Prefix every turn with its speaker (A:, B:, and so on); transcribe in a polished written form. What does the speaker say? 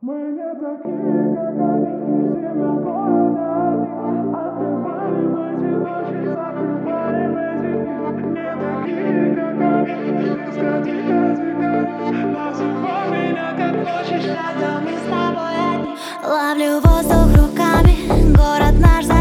A: Мы не такие, как они, видимо, города. Открываем эти ночи, закрываем эти дни. Не такие, как они, дискотека, дикари. Называй меня как хочешь, когда мы с тобой одни.
B: Ловлю воздух руками, город наш.